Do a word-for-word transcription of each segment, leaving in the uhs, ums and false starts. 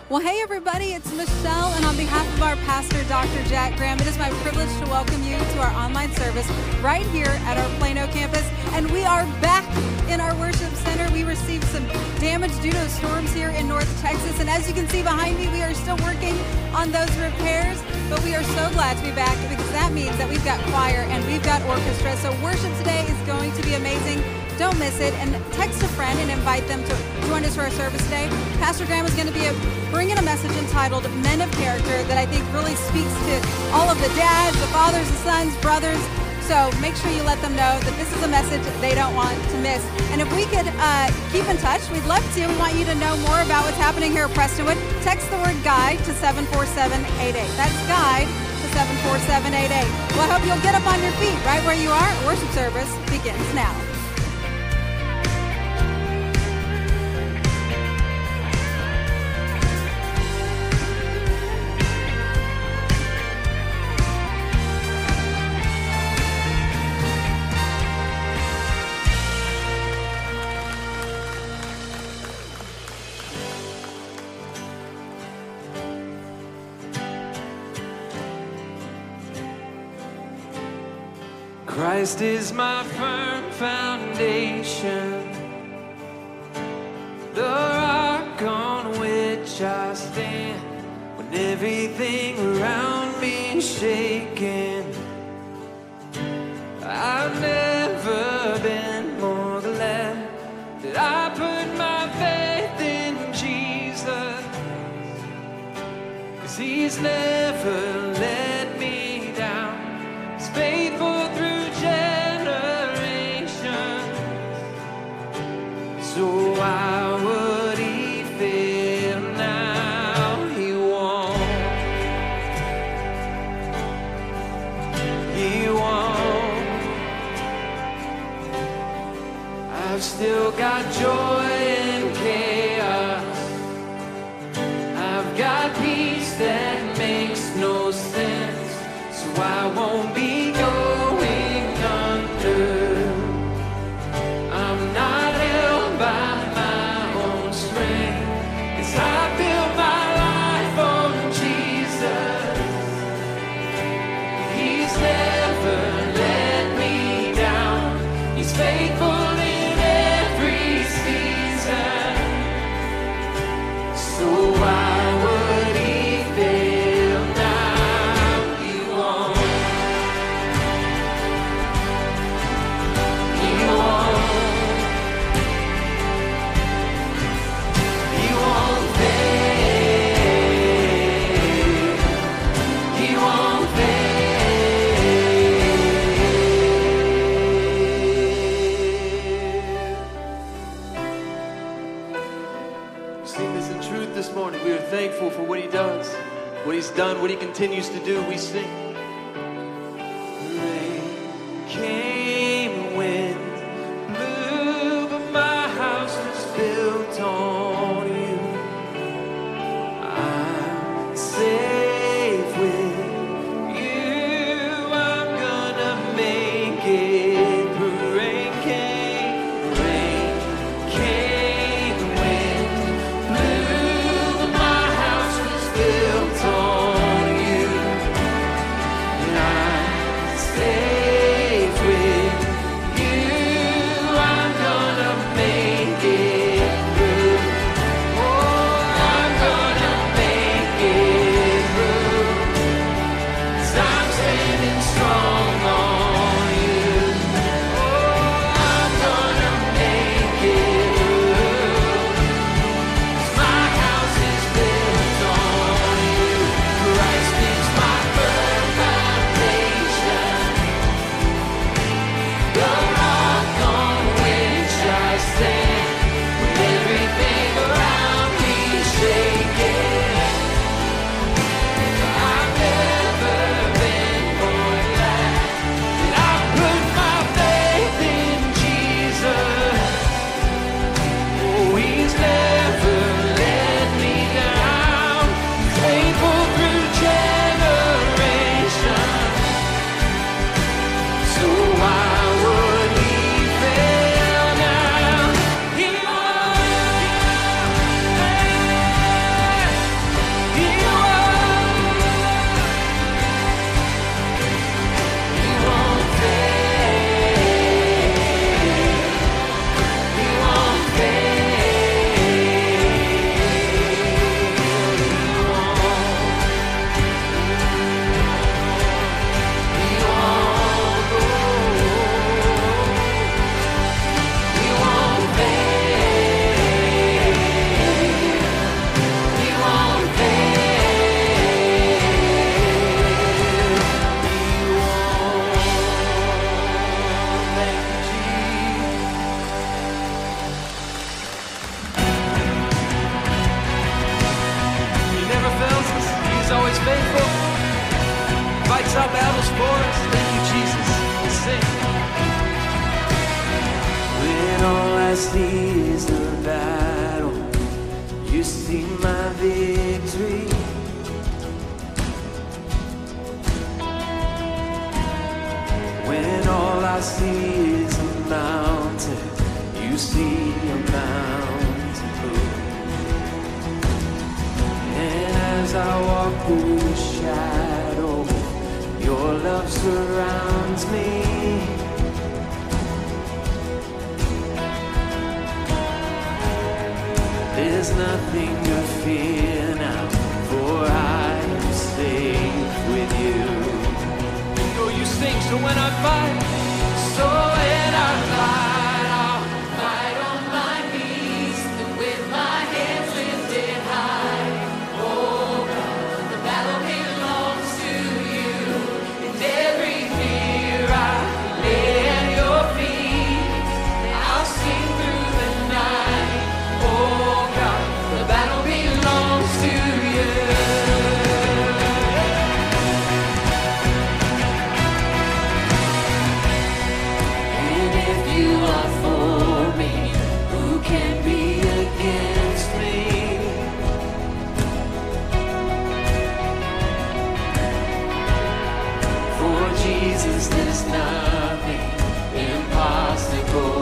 Well, hey everybody, it's Michelle, and on behalf of our pastor, Doctor Jack Graham, it is my privilege to welcome you to our online service right here at our Plano campus. And we are back in our worship center. We received some damage due to storms here in North Texas, and as you can see behind me, we are still working on those repairs, but we are so glad to be back because that means that we've got choir and we've got orchestra. So worship today is going to be amazing. Don't miss it, and text a friend and invite them to join us for our service today. Pastor Graham is going to be a, bringing a message entitled Men of Character that I think really speaks to all of the dads, the fathers, the sons, brothers. So make sure you let them know that this is a message they don't want to miss. And if we could uh, keep in touch, we'd love to. We want you to know more about what's happening here at Prestonwood. Text the word GUIDE to seven four seven eight eight. That's GUIDE to seven four seven eight eight. Well, I hope you'll get up on your feet right where you are. Worship service begins now. Christ is my firm foundation, the rock on which I stand. When everything around me is shaking, I've never been more glad that I put my faith in Jesus, 'cause He's never let me down. He's faithful through so why would He fail now? He won't. He won't. I've still got joy in chaos. I've got peace that makes no sense. So I won't be going under. I'm not by my own strength, 'cause I built my life on Jesus. He's never let me down. He's faithful in every season. So why would He fail now? He won't. He won't. We are thankful for what He does, what He's done, what He continues to do. We sing. Rain came and wind blew, but my house was built on You. I'm safe with You. I'm gonna make it through. Rain came, rain came and wind blew, built on You. see is the battle. You see my victory. When all I see is a mountain, you see a mountain move. And as I walk through the shadow, your love surrounds me. There's nothing to fear now, for I am safe with you. Oh, you sing, so when I fight, so when I fight, I'll fight on my knees, and with my hands lifted high. Oh God, the battle belongs to you, and every fear I lay at your feet, and I'll sing through the night. Oh God, the battle belongs to you. And if you are for me, who can be against me? For Jesus, there's nothing impossible.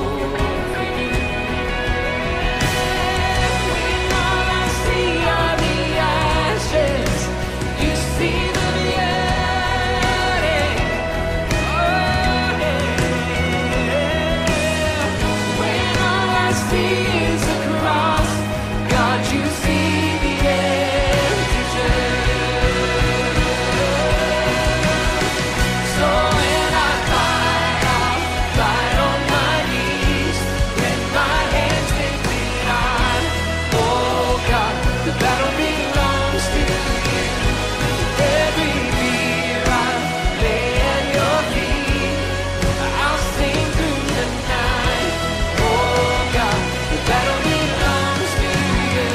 When all I see are the ashes, you see the beauty. Oh, yeah. When all I see is a cross, God, you see the empty tomb. So when I fight, I'll fight on my knees, with my hands lifted high. Oh God, the battle belongs to you. Every fear I lay at your feet, I'll sing through the night. Oh God, the battle belongs to you.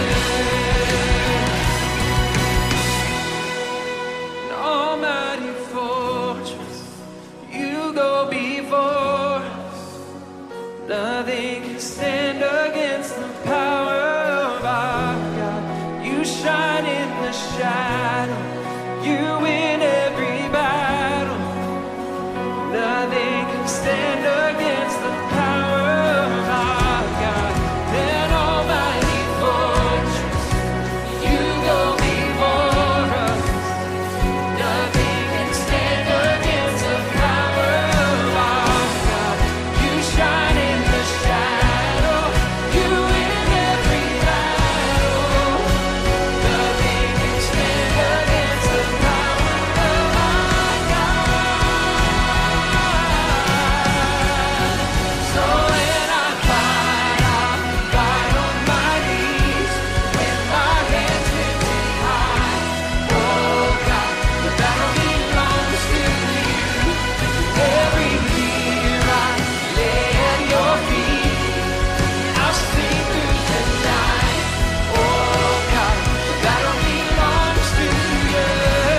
An almighty fortress, you go before us. Nothing can stand against the power of our God. You shine in the shadow, you win every battle. Nothing can stand against the power of our God. An almighty fortress, you go before us. Nothing can stand against the power of our God. You shine in the shadow, you win every battle. Nothing can stand against the power of our God. So when I fight, I'll fight on my knees, with my hands lifted high. Oh God, the battle belongs to you. Every fear I lay at your feet, I'll sing through the night. Oh God, the battle belongs to you.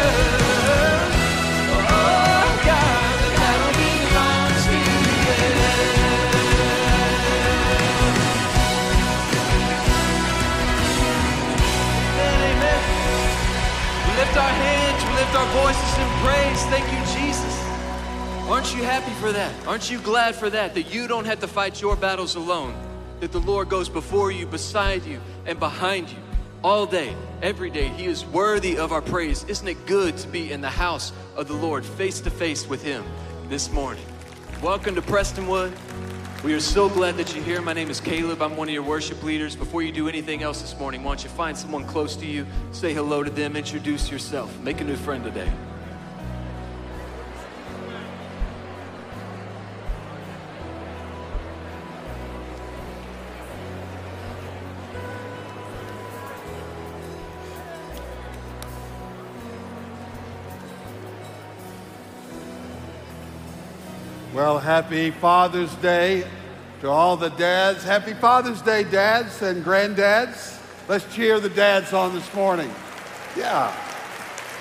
Oh God, the battle belongs to you. Amen. We lift our hands, we lift our voices in praise. Thank you, Jesus. Aren't you happy for that? Aren't you glad for that? That you don't have to fight your battles alone. That the Lord goes before you, beside you, and behind you. All day, every day. He is worthy of our praise. Isn't it good to be in the house of the Lord, face to face with Him this morning? Welcome to Prestonwood. We are so glad that you're here. My name is Caleb. I'm one of your worship leaders. Before you do anything else this morning, why don't you find someone close to you, say hello to them, introduce yourself, make a new friend today. Well, happy Father's Day to all the dads. Happy Father's Day, dads and granddads. Let's cheer the dads on this morning. Yeah.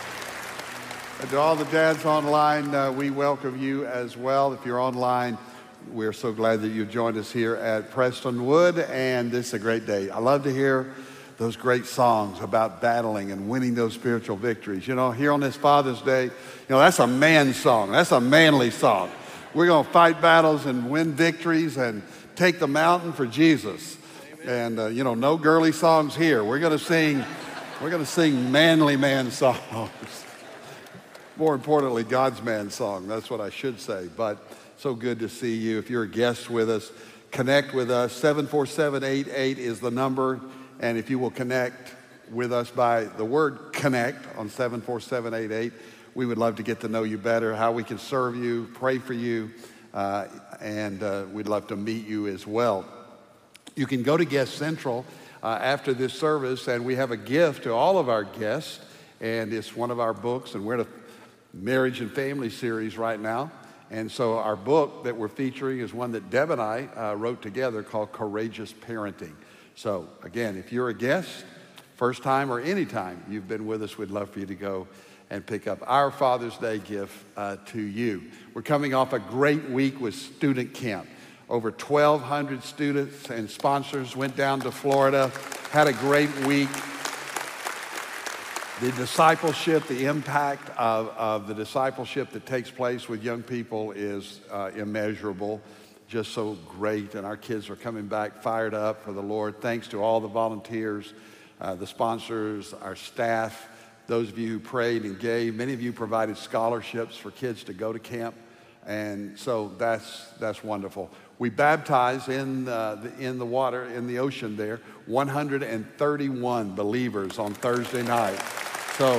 And to all the dads online, uh, we welcome you as well. If you're online, We're so glad that you joined us here at Prestonwood, and this is a great day. I love to hear those great songs about battling and winning those spiritual victories. You know, here on this Father's Day, you know, that's a man song. That's a manly song. We're going to fight battles and win victories and take the mountain for Jesus. And, uh, you know, no girly songs here. We're going to sing, we're going to sing manly man songs. More importantly, God's man song. That's what I should say. But so good to see you. If you're a guest with us, connect with us. seven four seven eight eight is the number. And if you will connect with us by the word connect on seven four seven eight eight, we would love to get to know you better, how we can serve you, pray for you, uh, and uh, we'd love to meet you as well. You can go to Guest Central uh, after this service, and we have a gift to all of our guests, and it's one of our books, and we're in a marriage and family series right now. And so our book that we're featuring is one that Deb and I uh, wrote together called Courageous Parenting. So again, if you're a guest, first time or any time you've been with us, we'd love for you to go and pick up our Father's Day gift uh, to you. We're coming off a great week with student camp. Over twelve hundred students and sponsors went down to Florida, had a great week. The discipleship, the impact of, of the discipleship that takes place with young people is uh, immeasurable, just so great. And our kids are coming back fired up for the Lord. Thanks to all the volunteers, uh, the sponsors, our staff, those of you who prayed and gave. Many of you provided scholarships for kids to go to camp. And so that's, that's wonderful. We baptized in, uh, the, in the water, in the ocean there, one hundred thirty-one believers on Thursday night. So,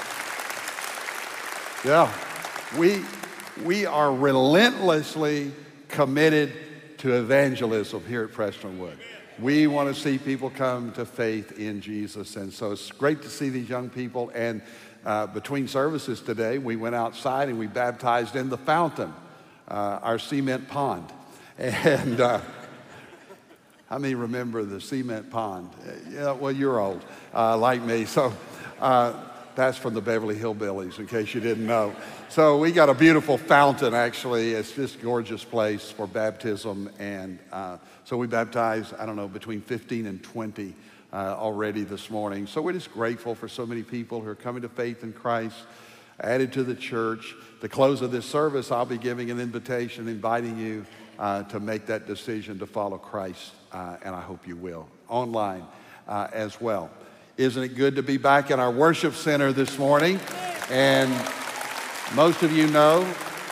yeah, we, we are relentlessly committed to evangelism here at Prestonwood. We want to see people come to faith in Jesus. And so it's great to see these young people. And uh, between services today, we went outside and we baptized in the fountain, uh, our cement pond. And uh, how many remember the cement pond? Yeah, well, you're old, uh, like me. So. Uh, That's from the Beverly Hillbillies, in case you didn't know. So we got a beautiful fountain, actually. It's just a gorgeous place for baptism. And uh, so we baptized, I don't know, between fifteen and twenty uh, already this morning. So we're just grateful for so many people who are coming to faith in Christ, added to the church. At the close of this service, I'll be giving an invitation, inviting you uh, to make that decision to follow Christ. Uh, and I hope you will, online uh, as well. Isn't it good to be back in our worship center this morning? And most of you know,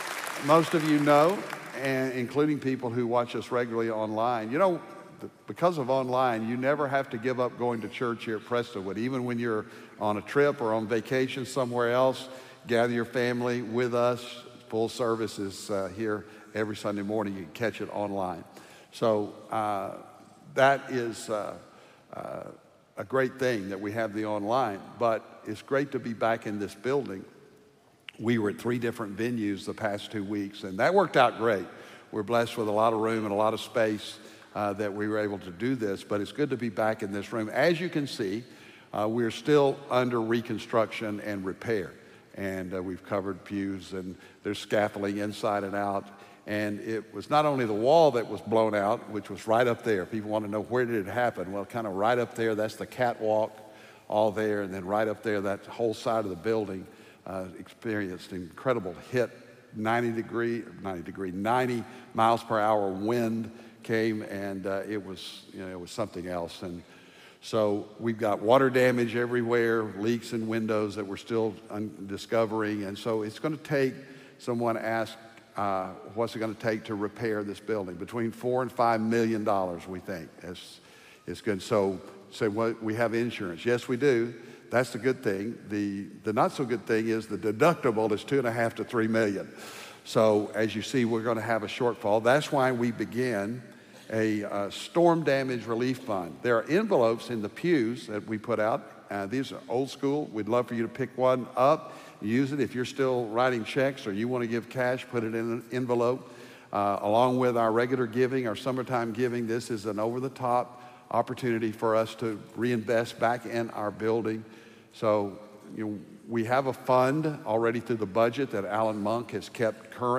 most of you know, and including people who watch us regularly online, you know, because of online, you never have to give up going to church here at Prestonwood. Even when you're on a trip or on vacation somewhere else, gather your family with us. Full service is uh, here every Sunday morning. You can catch it online. So uh, that is... Uh, uh, a great thing that we have the online, but it's great to be back in this building. We were at three different venues the past two weeks, and that worked out great. We're blessed with a lot of room and a lot of space uh, that we were able to do this, but it's good to be back in this room. As you can see, uh, we're still under reconstruction and repair, and uh, we've covered pews, and there's scaffolding inside and out. And it was not only the wall that was blown out, which was right up there. People want to know, where did it happen? Well, kind of right up there, that's the catwalk, all there. And then right up there, that whole side of the building uh, experienced an incredible hit. ninety degree, ninety degree, ninety miles per hour wind came, and uh, it was, you know, it was something else. And so we've got water damage everywhere, leaks in windows that we're still un- discovering. And so it's going to take, someone asked, Uh, what's it going to take to repair this building? Between four and five million dollars, we think. It's, it's good. So, say so what we have insurance. Yes, we do. That's the good thing. The the not so good thing is the deductible is two and a half to three million. So as you see, we're going to have a shortfall. That's why we began a uh, storm damage relief fund. There are envelopes in the pews that we put out. Uh, these are old school. We'd love for you to pick one up. Use it. If you're still writing checks or you want to give cash, put it in an envelope. Uh, along with our regular giving, our summertime giving, this is an over-the-top opportunity for us to reinvest back in our building. So, you know, we have a fund already through the budget that Alan Monk has kept current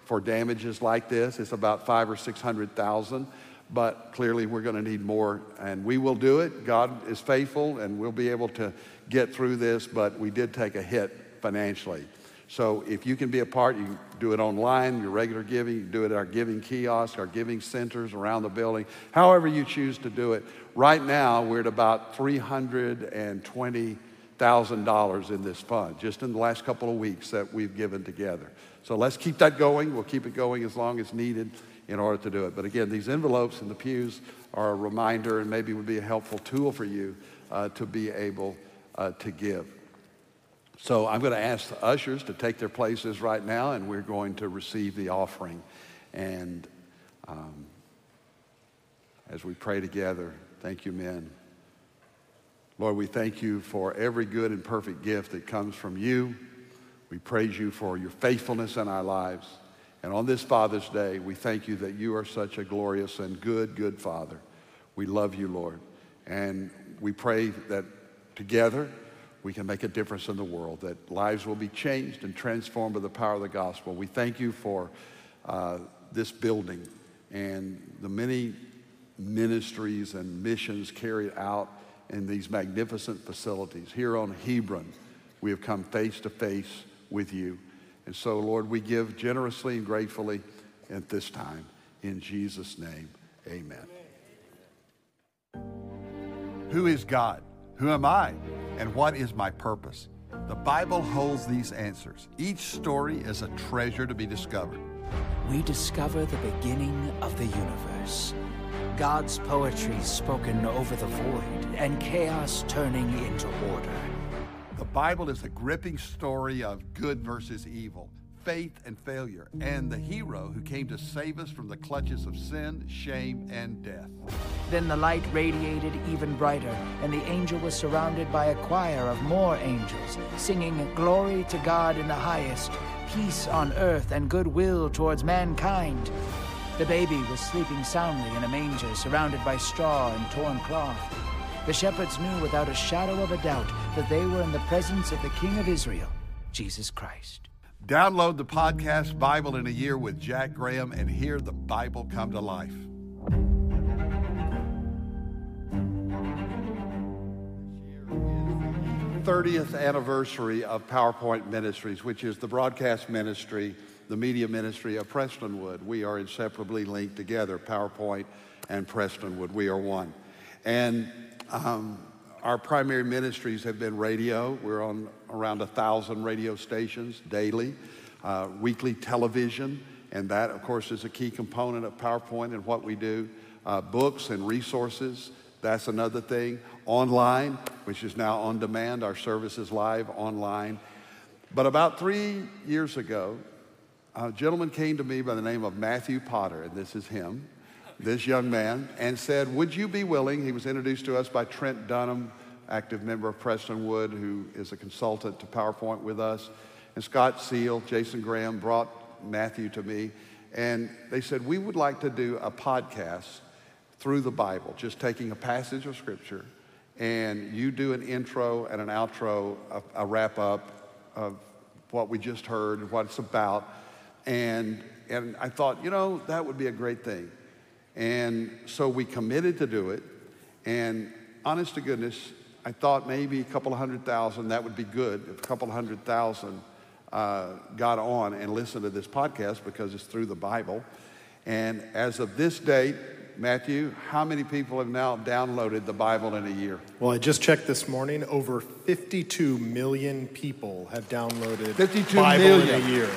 for damages like this. It's about five or six hundred thousand, but clearly we're going to need more, and we will do it. God is faithful, and we'll be able to get through this, but we did take a hit financially. So if you can be a part, you can do it online, your regular giving, you can do it at our giving kiosk, our giving centers around the building, however you choose to do it. Right now, we're at about three hundred twenty thousand dollars in this fund, just in the last couple of weeks that we've given together. So let's keep that going. We'll keep it going as long as needed in order to do it. But again, these envelopes in the pews are a reminder and maybe would be a helpful tool for you uh, to be able uh, to give. So I'm going to ask the ushers to take their places right now, and we're going to receive the offering. And um, as we pray together, thank you, men. Lord, we thank you for every good and perfect gift that comes from you. We praise you for your faithfulness in our lives. And on this Father's Day, we thank you that you are such a glorious and good, good Father. We love you, Lord. And we pray that together we can make a difference in the world, that lives will be changed and transformed by the power of the gospel. We thank you for uh, this building and the many ministries and missions carried out in these magnificent facilities. Here on Hebron, we have come face to face with you. And so, Lord, we give generously and gratefully at this time. In Jesus' name, amen. Who is God? Who am I? And what is my purpose? The Bible holds these answers. Each story is a treasure to be discovered. We discover the beginning of the universe. God's poetry spoken over the void, and chaos turning into order. The Bible is a gripping story of good versus evil, faith and failure, and the hero who came to save us from the clutches of sin, shame, and death. Then the light radiated even brighter, and the angel was surrounded by a choir of more angels, singing glory to God in the highest, peace on earth and goodwill towards mankind. The baby was sleeping soundly in a manger, surrounded by straw and torn cloth. The shepherds knew without a shadow of a doubt that they were in the presence of the King of Israel, Jesus Christ. Download the podcast Bible in a Year with Jack Graham and hear the Bible come to life. thirtieth anniversary of PowerPoint Ministries, which is the broadcast ministry, the media ministry of Prestonwood. We are inseparably linked together, PowerPoint and Prestonwood. We are one. And um, our primary ministries have been radio. We're on around a thousand radio stations daily, uh, weekly television, and that, of course, is a key component of PowerPoint and what we do. Uh, books and resources, that's another thing. Online, which is now on demand. Our service is live online. But about three years ago, a gentleman came to me by the name of Matthew Potter, and this is him, this young man, and said, would you be willing, he was introduced to us by Trent Dunham, active member of Prestonwood, who is a consultant to PowerPoint with us, and Scott Seal, Jason Graham brought Matthew to me, and they said, we would like to do a podcast through the Bible, just taking a passage of Scripture, and you do an intro and an outro, a, a wrap-up of what we just heard and what it's about. And, and I thought, you know, that would be a great thing. And so we committed to do it. And honest to goodness, I thought maybe a couple of hundred thousand, that would be good. If a couple of hundred thousand uh, got on and listened to this podcast because it's through the Bible. And as of this date, Matthew, how many people have now downloaded the Bible in a year? Well, I just checked this morning. Over fifty-two million people have downloaded fifty-two Bible million. in a year.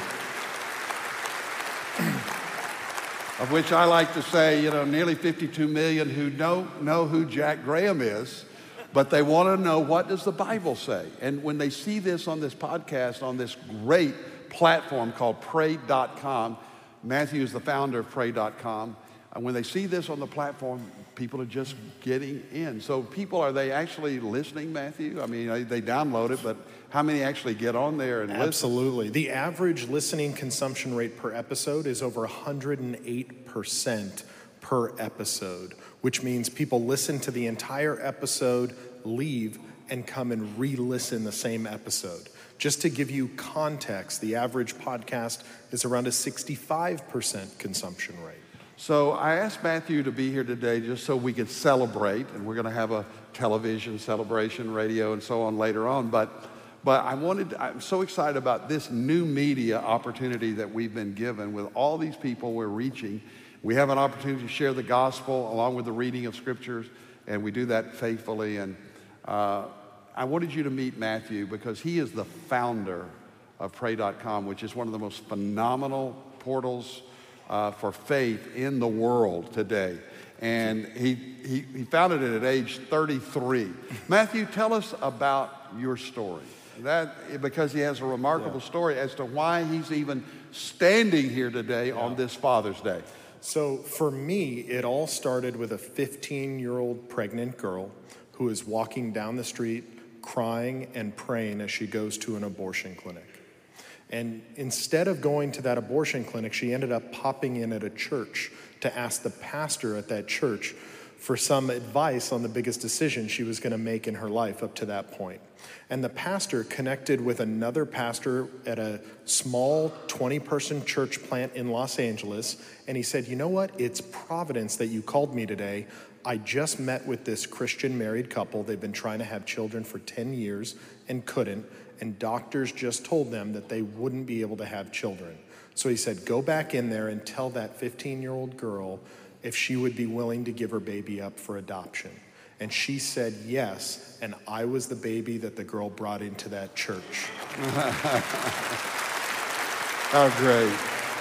Of which I like to say, you know, nearly fifty-two million who don't know who Jack Graham is, but they want to know, what does the Bible say? And when they see this on this podcast, on this great platform called pray dot com, Matthew is the founder of pray dot com, and when they see this on the platform, people are just getting in. So people, are they actually listening, Matthew? I mean, they download it, but how many actually get on there and listen? Absolutely. The average listening consumption rate per episode is over one hundred eight percent per episode, which means people listen to the entire episode, leave, and come and re-listen the same episode. Just to give you context, the average podcast is around a sixty-five percent consumption rate. So I asked Matthew to be here today just so we could celebrate, and we're going to have a television celebration, radio, and so on later on. But, but I wanted, I'm so excited about this new media opportunity that we've been given with all these people we're reaching. We have an opportunity to share the gospel along with the reading of scriptures, and we do that faithfully. And uh, I wanted you to meet Matthew because he is the founder of pray dot com, which is one of the most phenomenal portals Uh, for faith in the world today. And he, he, he founded it at age thirty-three. Matthew, tell us about your story. That, because he has a remarkable yeah. story as to why he's even standing here today yeah. on this Father's Day. So for me, it all started with a fifteen-year-old pregnant girl who is walking down the street crying and praying as she goes to an abortion clinic. And instead of going to that abortion clinic, she ended up popping in at a church to ask the pastor at that church for some advice on the biggest decision she was going to make in her life up to that point. And the pastor connected with another pastor at a small twenty-person church plant in Los Angeles, and he said, you know what? It's providence that you called me today. I just met with this Christian married couple. They've been trying to have children for ten years and couldn't. And doctors just told them that they wouldn't be able to have children. So he said, go back in there and tell that fifteen-year-old girl if she would be willing to give her baby up for adoption. And she said yes, and I was the baby that the girl brought into that church. Oh, great.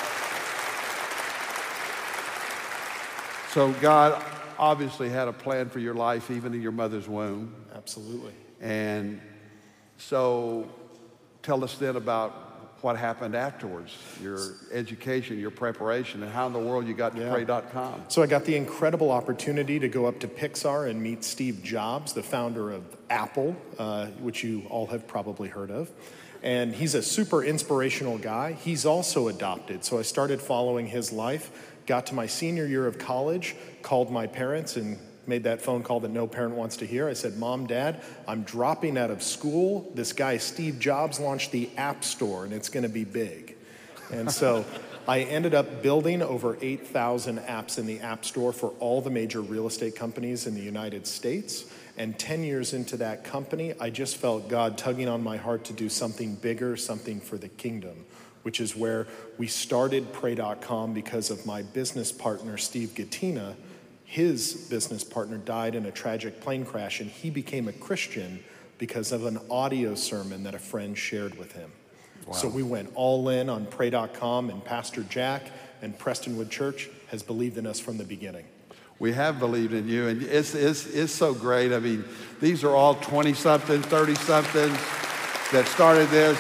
So God obviously had a plan for your life even in your mother's womb. Absolutely. And so tell us then about what happened afterwards, your education, your preparation, and how in the world you got to yeah. pray dot com. So I got the incredible opportunity to go up to Pixar and meet Steve Jobs, the founder of Apple, uh, which you all have probably heard of. And he's a super inspirational guy. He's also adopted. So I started following his life, got to my senior year of college, called my parents and made that phone call that no parent wants to hear. I said, Mom, Dad, I'm dropping out of school. This guy, Steve Jobs, launched the App Store, and it's going to be big. And so I ended up building over eight thousand apps in the App Store for all the major real estate companies in the United States. And ten years into that company, I just felt God tugging on my heart to do something bigger, something for the kingdom, which is where we started pray dot com because of my business partner, Steve Gattina. His business partner died in a tragic plane crash, and he became a Christian because of an audio sermon that a friend shared with him. Wow. So we went all in on pray dot com, and Pastor Jack and Prestonwood Church has believed in us from the beginning. We have believed in you, and it's, it's, it's so great. I mean, these are all twenty-somethings, thirty-somethings that started this.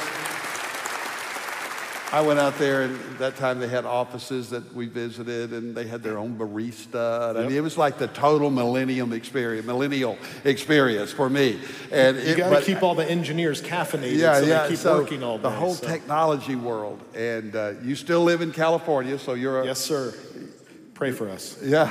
I went out there, and at that time they had offices that we visited, and they had their own barista. Yep. I mean, it was like the total millennium experience, millennial experience for me. And you got to keep all the engineers caffeinated, yeah, so yeah. they keep so working all day. The whole so. technology world, and uh, you still live in California, so you're a yes, sir. Pray for us. Yeah.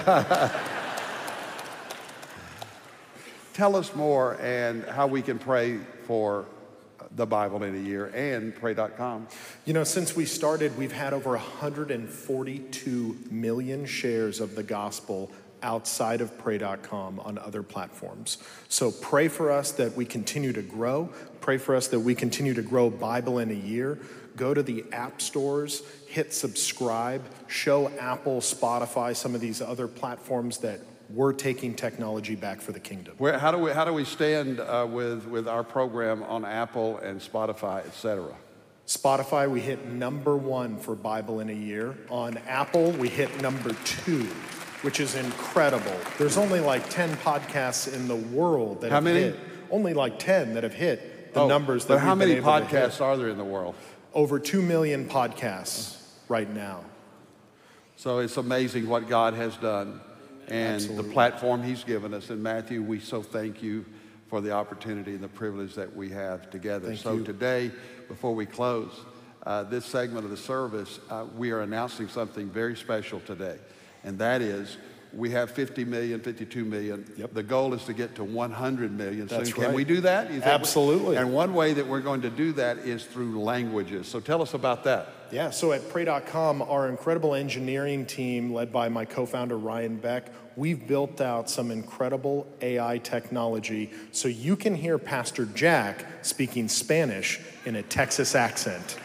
Tell us more and how we can pray for the Bible in a year and pray dot com. You know, since we started, we've had over one hundred forty-two million shares of the gospel outside of pray dot com on other platforms. So pray for us that we continue to grow. Pray for us that we continue to grow Bible in a year. Go to the app stores, hit subscribe, show Apple, Spotify, some of these other platforms that we're taking technology back for the kingdom. Where, how do we how do we stand uh, with with our program on Apple and Spotify, et cetera? Spotify, we hit number one for Bible in a year. On Apple, we hit number two, which is incredible. There's only like ten podcasts in the world that how have many? hit. Only like ten that have hit the oh, numbers that but we've how many been able podcasts to hit. are there in the world? Over two million podcasts right now. So it's amazing what God has done and Absolutely. the platform he's given us. And Matthew, we so thank you for the opportunity and the privilege that we have together. Thank so you. today, before we close uh, this segment of the service, uh, we are announcing something very special today. And that is, We have fifty million, fifty-two million. Yep. The goal is to get to one hundred million soon. That's Can right. we do that? You think Absolutely. we- and one way that we're going to do that is through languages. So tell us about that. Yeah, so at pray dot com, our incredible engineering team, led by my co-founder Ryan Beck, we've built out some incredible A I technology so you can hear Pastor Jack speaking Spanish in a Texas accent,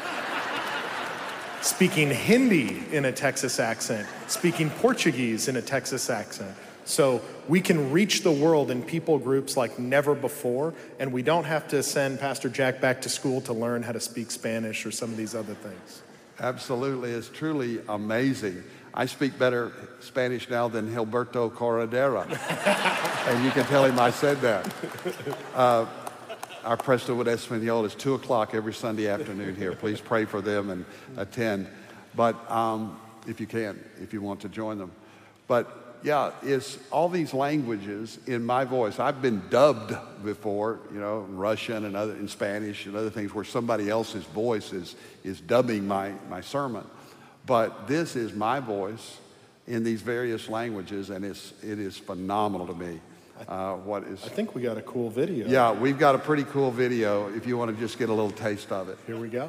speaking Hindi in a Texas accent, speaking Portuguese in a Texas accent. So we can reach the world in people groups like never before, and we don't have to send Pastor Jack back to school to learn how to speak Spanish or some of these other things. Absolutely. It's truly amazing. I speak better Spanish now than Gilberto Corredera. And you can tell him I said that. Uh, our Prestonwood Espanol is two o'clock every Sunday afternoon here. Please pray for them and attend. But um, if you can, if you want to join them. But yeah, it's all these languages in my voice. I've been dubbed before, you know, in Russian and other, in Spanish and other things where somebody else's voice is, is dubbing my, my sermon. But this is my voice in these various languages, and it's, it is phenomenal to me. Uh, what is? I think we got a cool video. Yeah, we've got a pretty cool video if you want to just get a little taste of it. Here we go.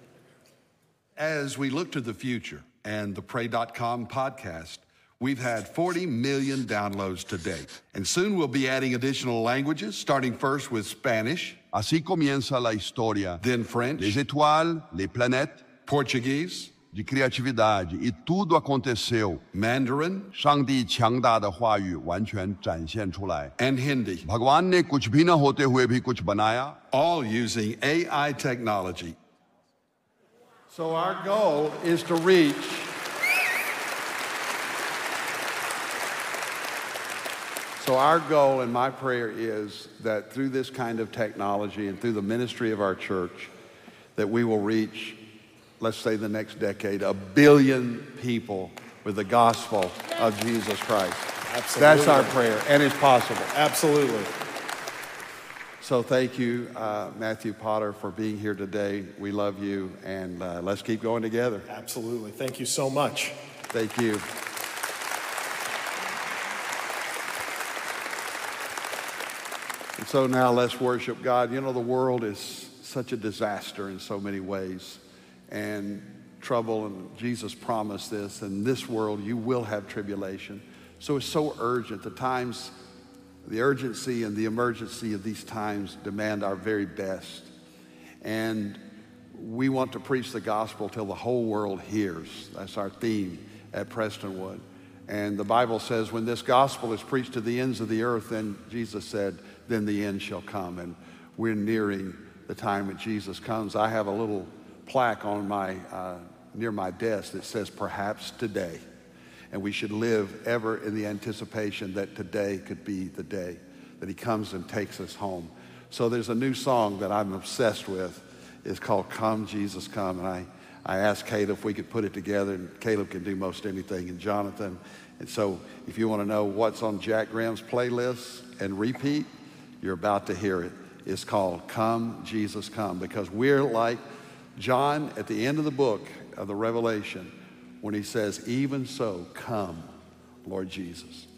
As we look to the future and the pray dot com podcast, we've had forty million downloads to date. And soon we'll be adding additional languages, starting first with Spanish. Así comienza la historia. Then French. Les étoiles, les planètes, Portuguese. de criatividade. E tudo aconteceu. Mandarin. 上帝强大的话语完全展现出来。 And Hindi. भगवान ने कुछ भी न होते हुए भी कुछ बनाया. All using A I technology. So our goal is to reach So our goal and my prayer is that through this kind of technology and through the ministry of our church, that we will reach, let's say the next decade, a billion people with the gospel of Jesus Christ. Absolutely. That's our prayer, and it's possible. Absolutely. So thank you, uh, Matthew Potter, for being here today. We love you, and uh, let's keep going together. Absolutely. Thank you so much. Thank you. And so now let's worship God. You know, the world is such a disaster in so many ways, and trouble, and Jesus promised this. In this world, you will have tribulation. So it's so urgent. The times, the urgency and the emergency of these times demand our very best. And we want to preach the gospel till the whole world hears. That's our theme at Prestonwood. And the Bible says when this gospel is preached to the ends of the earth, then Jesus said, then the end shall come. And we're nearing the time that Jesus comes. I have a little plaque on my, uh, near my desk that says, perhaps today. And we should live ever in the anticipation that today could be the day that he comes and takes us home. So there's a new song that I'm obsessed with. It's called Come, Jesus, Come. And I, I asked Caleb if we could put it together, and Caleb can do most anything, and Jonathan. And so if you want to know what's on Jack Graham's playlist and repeat, you're about to hear it. It's called Come, Jesus, Come, because we're like John at the end of the book of the Revelation when he says, even so, come, Lord Jesus.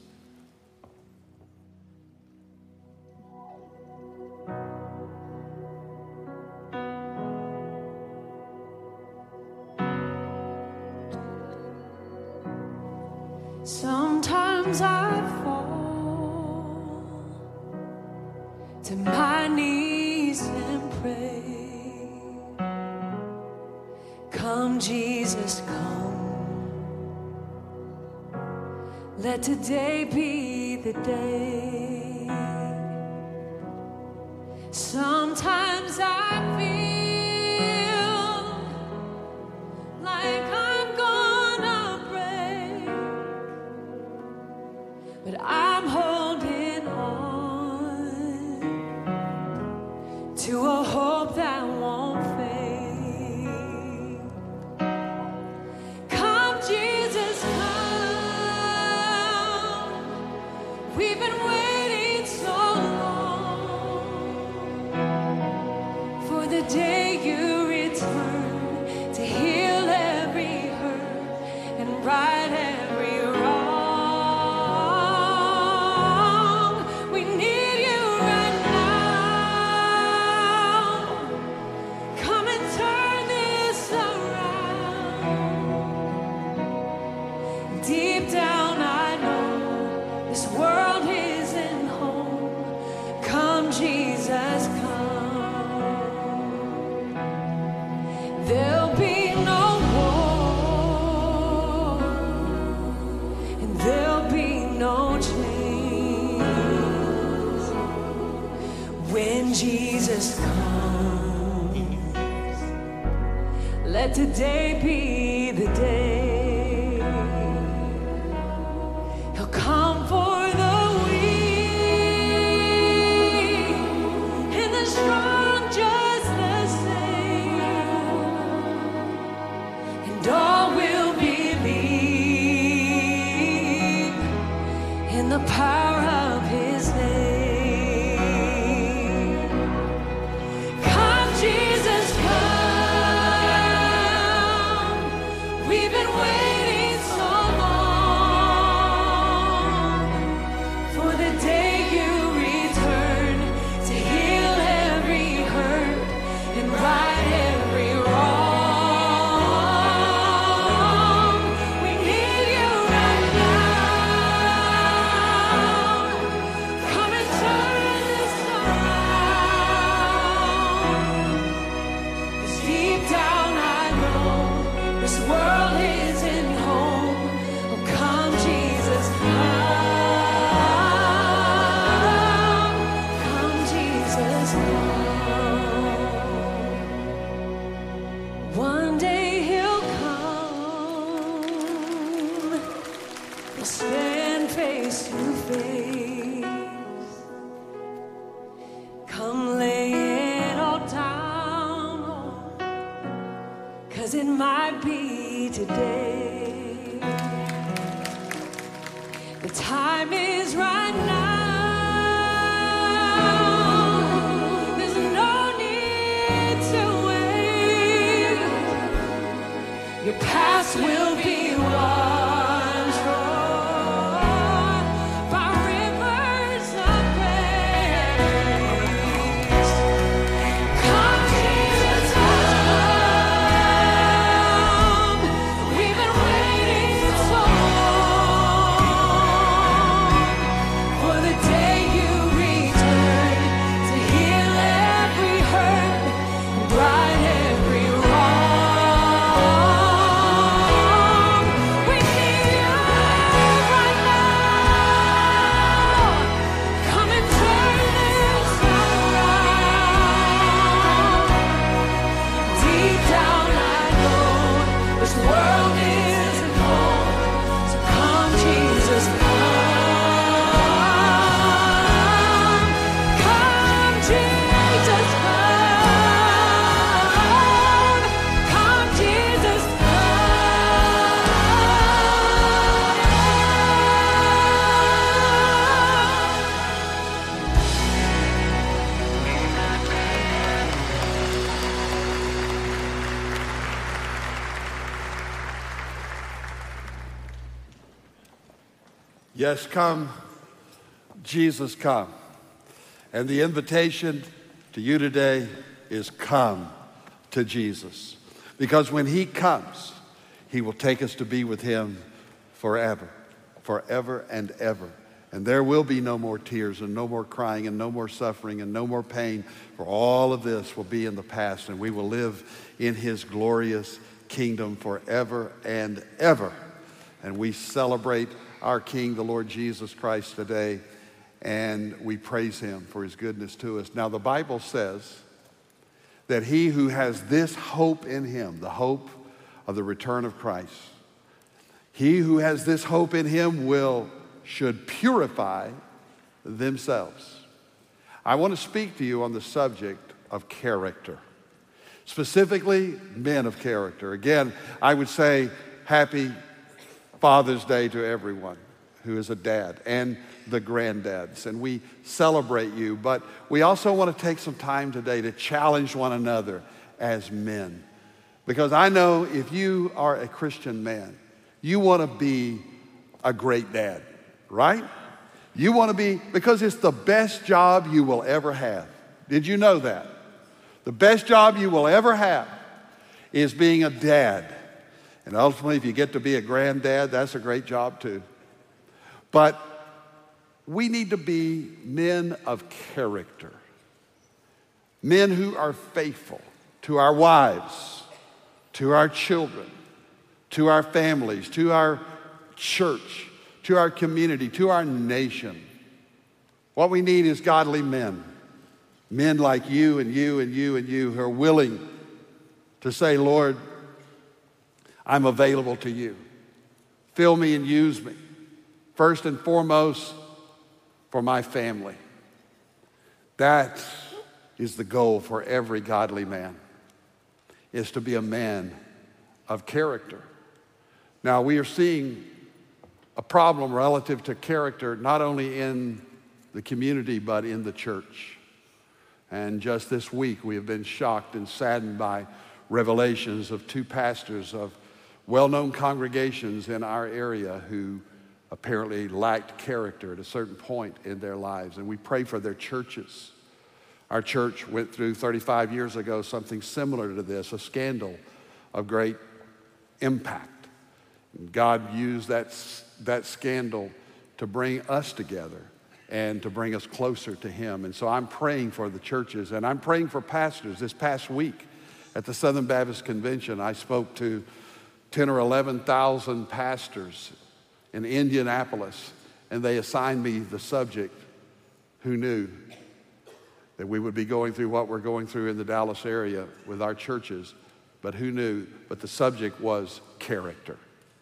Sometimes I fall to my knees and pray. Come, Jesus, come. Let today be the day. Sometimes I feel like I'm gonna break, but I'm holding on to a hope that won't fade. Come, Jesus, come. We've been waiting so long for the day you return to heal every hurt and right every wrong. Deep down I know this world isn't home. Come Jesus, come. There'll be no war, and there'll be no chains when Jesus comes. Let today be the day. Come for the weak and the strong just the same, and all will believe in the power of his name. Come Jesus, come. We've been waiting so long. It might be today. The time is right now. There's no need to wait. Your past will be washed by rivers of grace. Come Jesus, Yes, come, Jesus, come. And the invitation to you today is come to Jesus. Because when he comes, he will take us to be with him forever, forever and ever. And there will be no more tears and no more crying and no more suffering and no more pain, for all of this will be in the past, and we will live in his glorious kingdom forever and ever. And we celebrate our King, the Lord Jesus Christ, today, and we praise him for his goodness to us. Now, the Bible says that he who has this hope in him, the hope of the return of Christ, he who has this hope in him will, should purify themselves. I want to speak to you on the subject of character, specifically men of character. Again, I would say happy Father's Day to everyone who is a dad and the granddads, and we celebrate you, but we also want to take some time today to challenge one another as men, because I know if you are a Christian man, you want to be a great dad, right? You want to be, because it's the best job you will ever have. Did you know that? The best job you will ever have is being a dad. And ultimately, if you get to be a granddad, that's a great job too. But we need to be men of character, men who are faithful to our wives, to our children, to our families, to our church, to our community, to our nation. What we need is godly men, men like you and you and you and you who are willing to say, Lord, I'm available to you. Fill me and use me. First and foremost, for my family. That is the goal for every godly man, is to be a man of character. Now, we are seeing a problem relative to character, not only in the community, but in the church. And just this week, we have been shocked and saddened by revelations of two pastors of well-known congregations in our area who apparently lacked character at a certain point in their lives. And we pray for their churches. Our church went through thirty-five years ago something similar to this, a scandal of great impact. And God used that, that scandal to bring us together and to bring us closer to Him. And so I'm praying for the churches, and I'm praying for pastors. This past week at the Southern Baptist Convention, I spoke to ten or eleven thousand pastors in Indianapolis, and they assigned me the subject, who knew that we would be going through what we're going through in the Dallas area with our churches, but who knew? But the subject was character.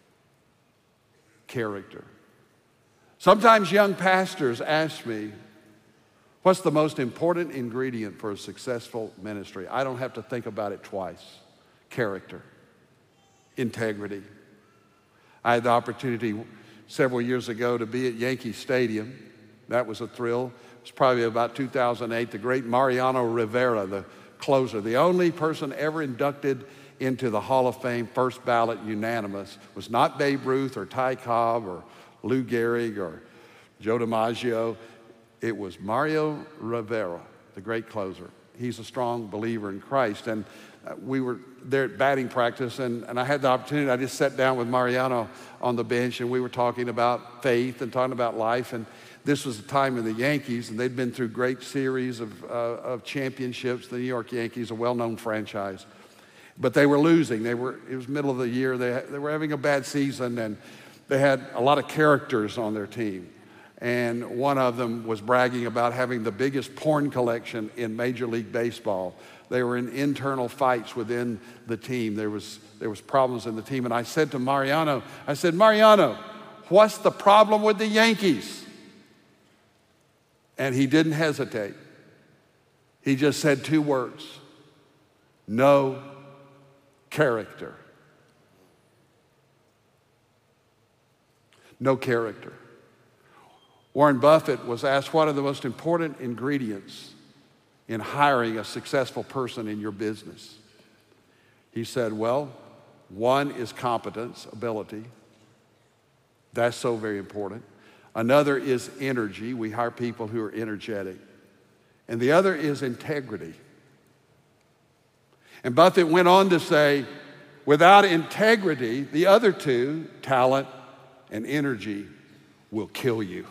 Character. Sometimes young pastors ask me, what's the most important ingredient for a successful ministry? I don't have to think about it twice. Character. Integrity. I had the opportunity several years ago to be at Yankee Stadium. That was a thrill. It was probably about two thousand eight. The great Mariano Rivera, the closer, the only person ever inducted into the Hall of Fame, first ballot unanimous, was not Babe Ruth or Ty Cobb or Lou Gehrig or Joe DiMaggio. It was Mario Rivera, the great closer. He's a strong believer in Christ. And uh, we were there at batting practice, and, and I had the opportunity. I just sat down with Mariano on the bench, and we were talking about faith and talking about life. And this was the time in the Yankees, and they'd been through great series of, uh, of championships. The New York Yankees, a well-known franchise. But they were losing. They were, it was middle of the year. They, they were having a bad season, and they had a lot of characters on their team. And one of them was bragging about having the biggest porn collection in Major League Baseball. They were in internal fights within the team. There was, there was problems in the team. And I said to Mariano, I said, Mariano, what's the problem with the Yankees? And he didn't hesitate. He just said two words: no character. No character. Warren Buffett was asked, what are the most important ingredients in hiring a successful person in your business? He said, well, one is competence, ability. That's so very important. Another is energy. We hire people who are energetic. And the other is integrity. And Buffett went on to say, without integrity, the other two, talent and energy, will kill you.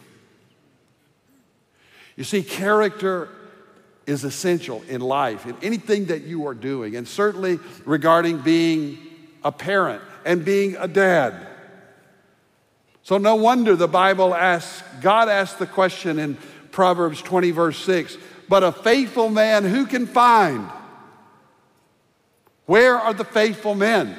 You see, character is essential in life, in anything that you are doing, and certainly regarding being a parent and being a dad. So no wonder the Bible asks, God asked the question in Proverbs twenty, verse six, but a faithful man who can find? Where are the faithful men?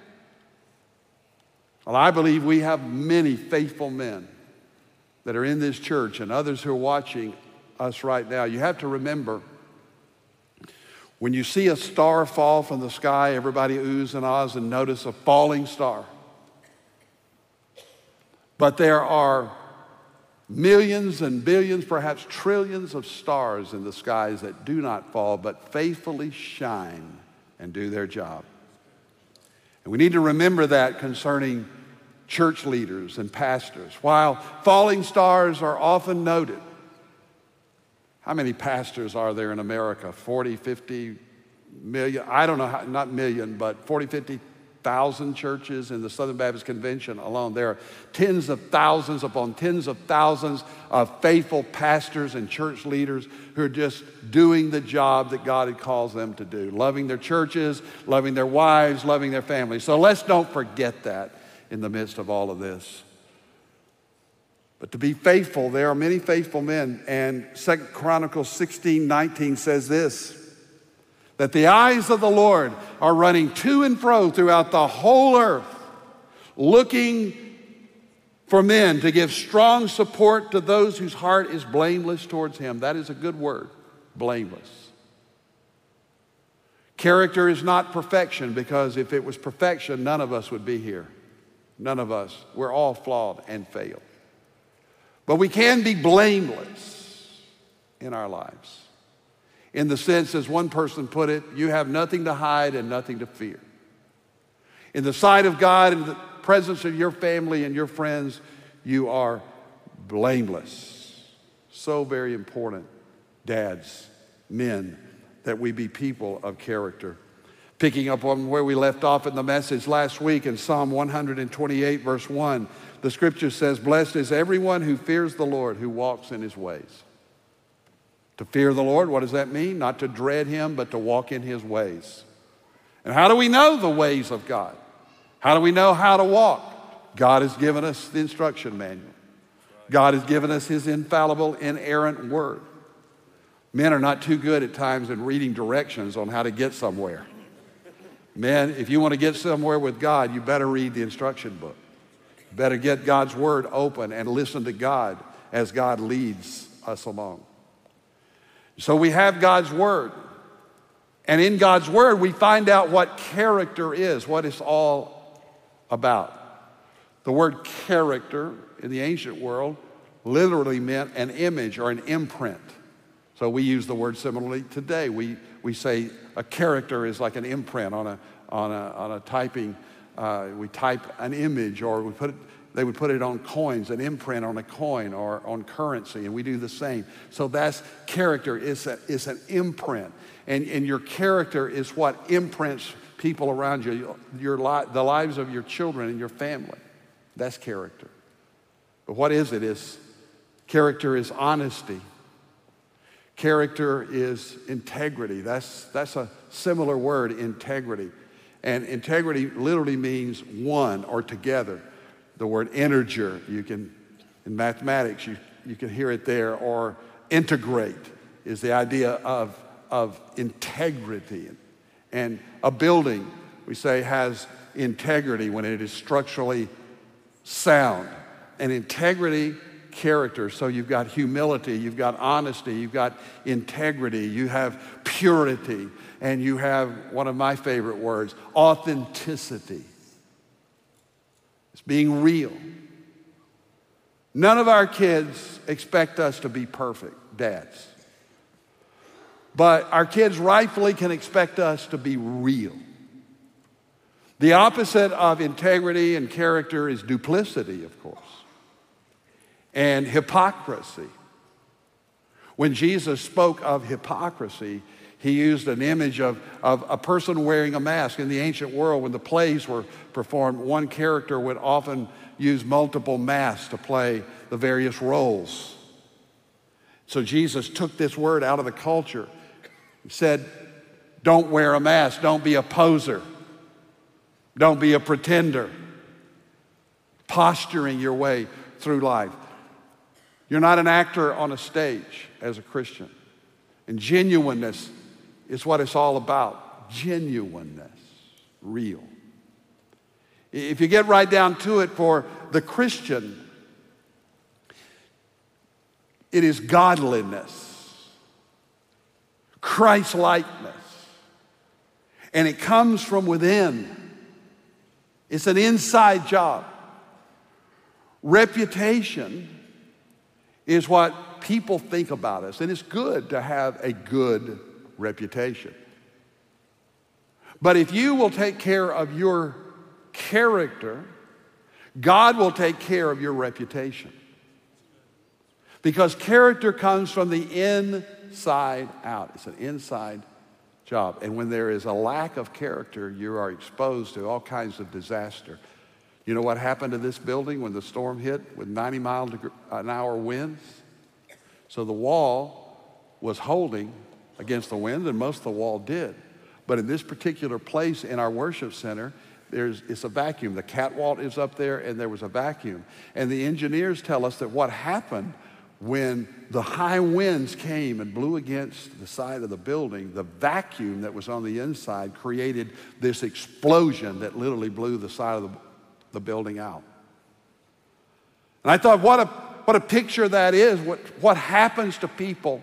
Well, I believe we have many faithful men that are in this church and others who are watching us right now. You have to remember, when you see a star fall from the sky, everybody oohs and ahs and notice a falling star. But there are millions and billions, perhaps trillions of stars in the skies that do not fall, but faithfully shine and do their job. And we need to remember that concerning church leaders and pastors. While falling stars are often noted, how many pastors are there in America? forty, fifty million? I don't know, how, not million, but forty, fifty thousand churches in the Southern Baptist Convention alone. There are tens of thousands upon tens of thousands of faithful pastors and church leaders who are just doing the job that God had called them to do, loving their churches, loving their wives, loving their families. So let's don't forget that in the midst of all of this. But to be faithful, there are many faithful men. And Second Chronicles sixteen nineteen says this, that the eyes of the Lord are running to and fro throughout the whole earth, looking for men to give strong support to those whose heart is blameless towards him. That is a good word, blameless. Character is not perfection, because if it was perfection, none of us would be here. None of us. We're all flawed and fail. But we can be blameless in our lives. In the sense, as one person put it, you have nothing to hide and nothing to fear. In the sight of God, in the presence of your family and your friends, you are blameless. So very important, dads, men, that we be people of character. Picking up on where we left off in the message last week in Psalm one twenty-eight, verse one, the scripture says, blessed is everyone who fears the Lord, who walks in his ways. To fear the Lord, what does that mean? Not to dread him, but to walk in his ways. And how do we know the ways of God? How do we know how to walk? God has given us the instruction manual. God has given us his infallible, inerrant word. Men are not too good at times in reading directions on how to get somewhere. Men, if you want to get somewhere with God, you better read the instruction book. You better get God's word open and listen to God as God leads us along. So we have God's word. And in God's word, we find out what character is, what it's all about. The word character in the ancient world literally meant an image or an imprint. So we use the word similarly today. We, we say a character is like an imprint on a, on a, on a typing. Uh, we type an image, or we put it, they would put it on coins, an imprint on a coin or on currency, and we do the same. So that's character, is a, is an imprint. And, and your character is what imprints people around you, your li- the lives of your children and your family. That's character. But what is it? Is character is honesty. Character is integrity. That's, that's a similar word, integrity. And integrity literally means one or together. The word integer, you can, in mathematics, you, you can hear it there, or integrate is the idea of, of integrity. And a building, we say, has integrity when it is structurally sound. And integrity, character. So you've got humility, you've got honesty, you've got integrity, you have purity, and you have one of my favorite words, authenticity. It's being real. None of our kids expect us to be perfect, dads. But our kids rightfully can expect us to be real. The opposite of integrity and character is duplicity, of course, and hypocrisy. When Jesus spoke of hypocrisy, he used an image of, of a person wearing a mask. In the ancient world, when the plays were performed, one character would often use multiple masks to play the various roles. So Jesus took this word out of the culture. He said, don't wear a mask, don't be a poser, don't be a pretender, posturing your way through life. You're not an actor on a stage as a Christian. And genuineness is what it's all about. Genuineness, real. If you get right down to it, for the Christian, it is godliness, Christ-likeness, and it comes from within. It's an inside job. Reputation is what people think about us, and it's good to have a good reputation. But if you will take care of your character, God will take care of your reputation. Because character comes from the inside out. It's an inside job. And when there is a lack of character, you are exposed to all kinds of disaster. You know what happened to this building when the storm hit with ninety mile an hour winds? So the wall was holding against the wind, and most of the wall did. But in this particular place in our worship center, there's, it's a vacuum. The catwalk is up there, and there was a vacuum. And the engineers tell us that what happened when the high winds came and blew against the side of the building, the vacuum that was on the inside created this explosion that literally blew the side of the, the building out. And I thought, what a, what a picture that is, what, what happens to people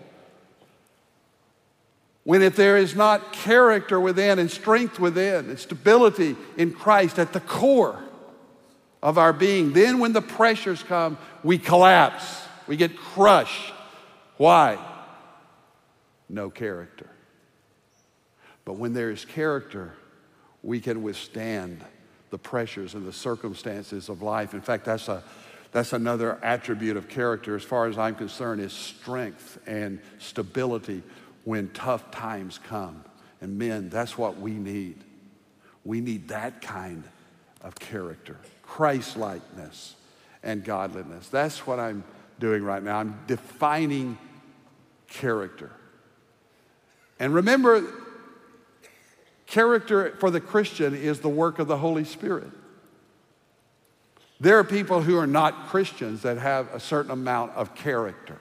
when if there is not character within and strength within and stability in Christ at the core of our being. Then when the pressures come, we collapse. We get crushed. Why? No character. But when there is character, we can withstand the pressures and the circumstances of life. In fact, that's a that's another attribute of character, as far as I'm concerned, is strength and stability when tough times come. And men, that's what we need. We need that kind of character, Christ-likeness and godliness. That's what I'm doing right now. I'm defining character. And remember, character for the Christian is the work of the Holy Spirit. There are people who are not Christians that have a certain amount of character.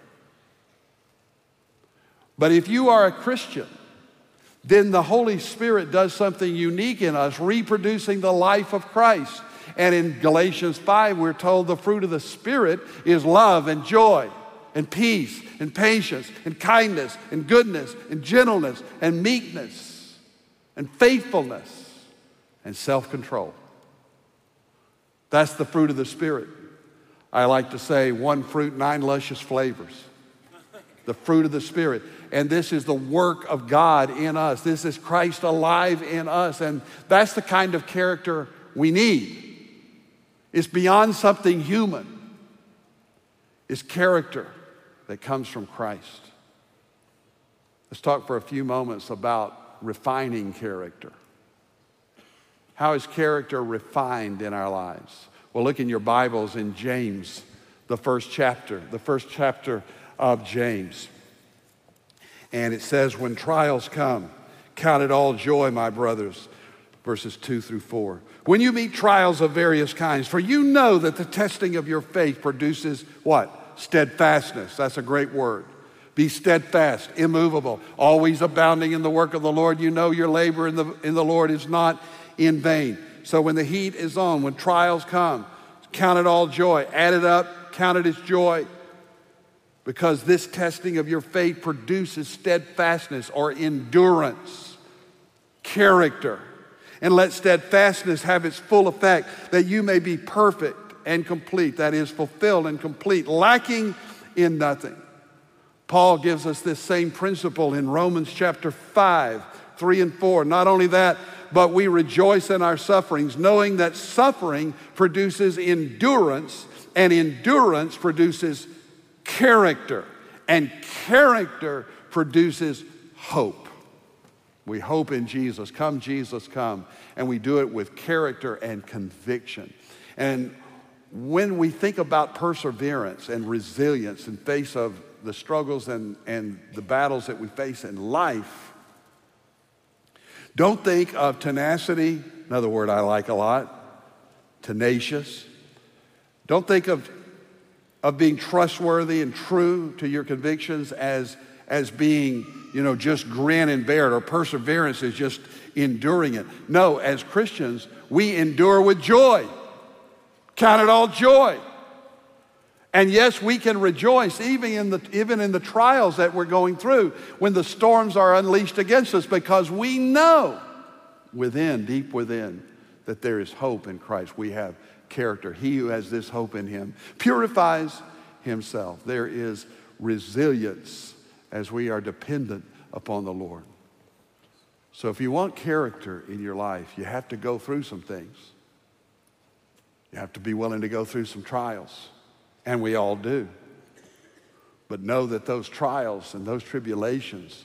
But if you are a Christian, then the Holy Spirit does something unique in us, reproducing the life of Christ. And in Galatians five, we're told the fruit of the Spirit is love and joy and peace and patience and kindness and goodness and gentleness and meekness and faithfulness and self-control. That's the fruit of the Spirit. I like to say one fruit, nine luscious flavors. The fruit of the Spirit. And this is the work of God in us. This is Christ alive in us. And that's the kind of character we need. It's beyond something human. It's character that comes from Christ. Let's talk for a few moments about refining character. How is character refined in our lives? Well, look in your Bibles in James, the first chapter, the first chapter of James. And it says, when trials come, count it all joy, my brothers, verses two through four. When you meet trials of various kinds, for you know that the testing of your faith produces what? Steadfastness. That's a great word. Be steadfast, immovable, always abounding in the work of the Lord. You know your labor in the, in the Lord is not in vain. So when the heat is on, when trials come, count it all joy. Add it up, count it as joy. Because this testing of your faith produces steadfastness or endurance, character. And let steadfastness have its full effect, that you may be perfect and complete, that is, fulfilled and complete, lacking in nothing. Paul gives us this same principle in Romans chapter five, three and four. Not only that, but we rejoice in our sufferings, knowing that suffering produces endurance, and endurance produces character, and character produces hope. We hope in Jesus. Come, Jesus, come. And we do it with character and conviction. And when we think about perseverance and resilience in face of the struggles and, and the battles that we face in life, don't think of tenacity, another word I like a lot, tenacious. Don't think of of being trustworthy and true to your convictions as, as being, you know, just grin and bear it, or perseverance is just enduring it. No, as Christians, we endure with joy. Count it all joy. And yes, we can rejoice even in the, even in the trials that we're going through when the storms are unleashed against us, because we know within, deep within, that there is hope in Christ. We have character. He who has this hope in him purifies himself. There is resilience as we are dependent upon the Lord. So if you want character in your life, you have to go through some things. You have to be willing to go through some trials, and we all do. But know that those trials and those tribulations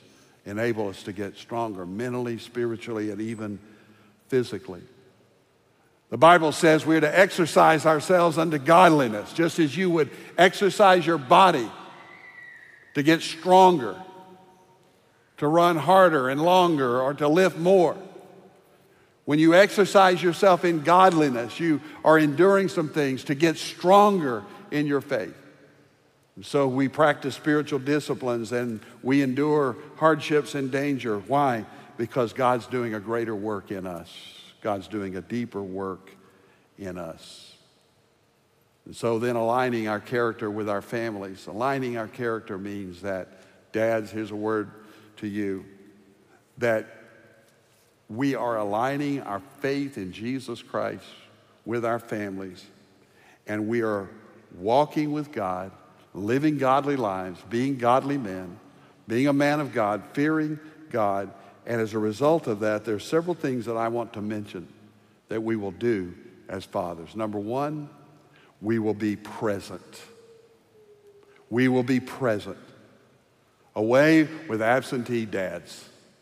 enable us to get stronger mentally, spiritually, and even physically. The Bible says we're to exercise ourselves unto godliness, just as you would exercise your body to get stronger, to run harder and longer, or to lift more. When you exercise yourself in godliness, you are enduring some things to get stronger in your faith. And so we practice spiritual disciplines and we endure hardships and danger. Why? Because God's doing a greater work in us. God's doing a deeper work in us. And so then aligning our character with our families. Aligning our character means that, dads, here's a word to you, that we are aligning our faith in Jesus Christ with our families, and we are walking with God, living godly lives, being godly men, being a man of God, fearing God. And as a result of that, there's several things that I want to mention that we will do as fathers. Number one, we will be present. We will be present. Away with absentee dads.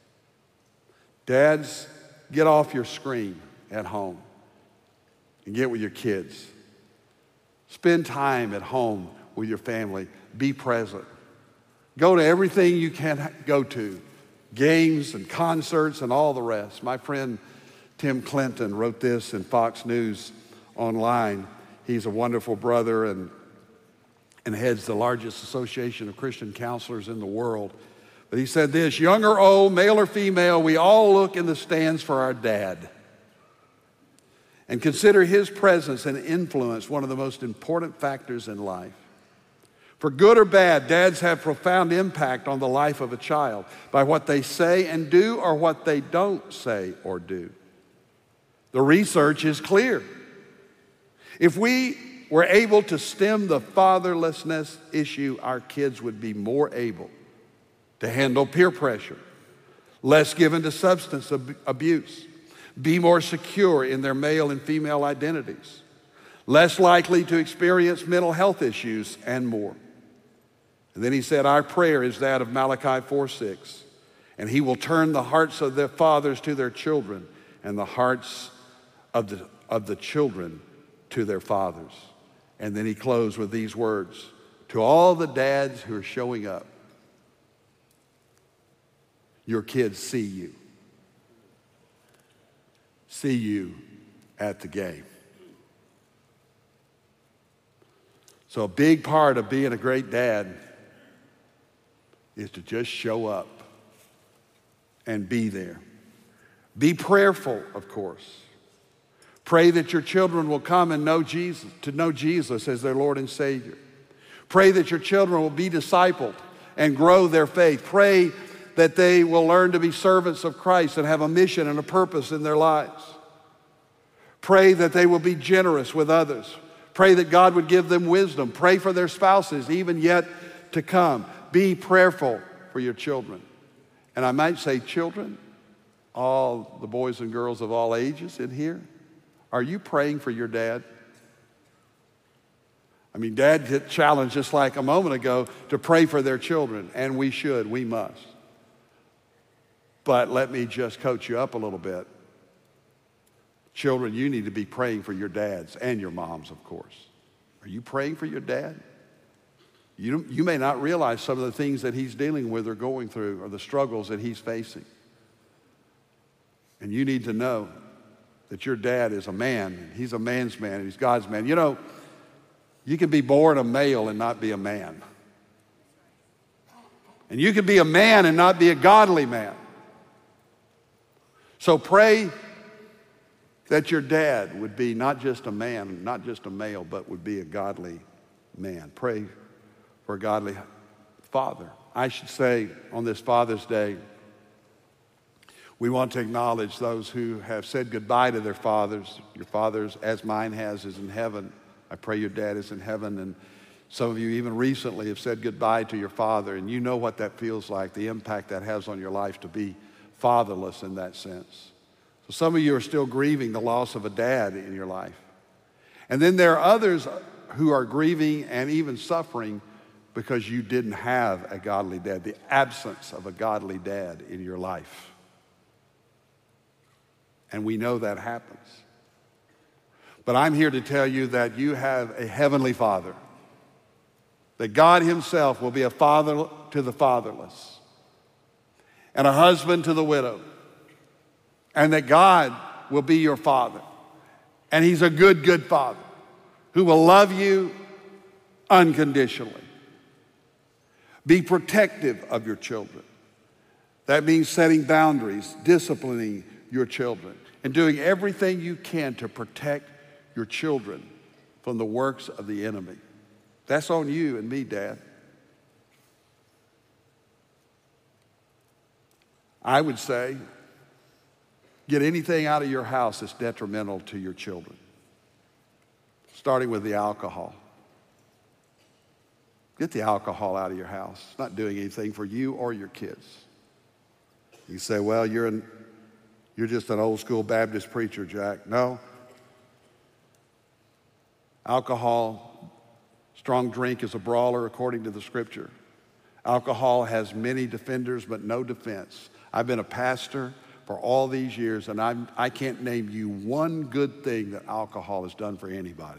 Dads, get off your screen at home and get with your kids. Spend time at home with your family. Be present. Go to everything you can go to, games and concerts and all the rest. My friend Tim Clinton wrote this in Fox News Online. He's a wonderful brother and, and heads the largest association of Christian counselors in the world. But he said this: young or old, male or female, we all look in the stands for our dad and consider his presence and influence one of the most important factors in life. For good or bad, dads have profound impact on the life of a child by what they say and do or what they don't say or do. The research is clear. If we were able to stem the fatherlessness issue, our kids would be more able to handle peer pressure, less given to substance ab- abuse, be more secure in their male and female identities, less likely to experience mental health issues, and more. And then he said, our prayer is that of Malachi four six, and he will turn the hearts of their fathers to their children and the hearts of the, of the children to their fathers. And then he closed with these words: to all the dads who are showing up, your kids see you. See you at the game. So a big part of being a great dad is to just show up and be there. Be prayerful, of course. Pray that your children will come and know Jesus, to know Jesus as their Lord and Savior. Pray that your children will be discipled and grow their faith. Pray that they will learn to be servants of Christ and have a mission and a purpose in their lives. Pray that they will be generous with others. Pray that God would give them wisdom. Pray for their spouses, even yet to come. Be prayerful for your children. And I might say, children, all the boys and girls of all ages in here, are you praying for your dad? I mean, Dad get challenged just like a moment ago to pray for their children, and we should, we must. But let me just coach you up a little bit. Children, you need to be praying for your dads and your moms, of course. Are you praying for your dad? You, you may not realize some of the things that he's dealing with or going through or the struggles that he's facing. And you need to know that your dad is a man. He's a man's man, and he's God's man. You know, you can be born a male and not be a man. And you can be a man and not be a godly man. So pray that your dad would be not just a man, not just a male, but would be a godly man. Pray for a godly father. I should say on this Father's Day, we want to acknowledge those who have said goodbye to their fathers. Your fathers, as mine has, is in heaven. I pray your dad is in heaven. And some of you even recently have said goodbye to your father, and you know what that feels like, the impact that has on your life to be fatherless in that sense. So some of you are still grieving the loss of a dad in your life. And then there are others who are grieving and even suffering because you didn't have a godly dad, the absence of a godly dad in your life. And we know that happens. But I'm here to tell you that you have a heavenly Father, that God himself will be a father to the fatherless and a husband to the widow, and that God will be your father. And he's a good, good father who will love you unconditionally. Be protective of your children. That means setting boundaries, disciplining your children, and doing everything you can to protect your children from the works of the enemy. That's on you and me, Dad. I would say, get anything out of your house that's detrimental to your children, starting with the alcohol. Get the alcohol out of your house. It's not doing anything for you or your kids. You say, well, you're, an, you're just an old school Baptist preacher, Jack. No. Alcohol, strong drink is a brawler according to the scripture. Alcohol has many defenders but no defense. I've been a pastor for all these years, and I'm, I can't name you one good thing that alcohol has done for anybody.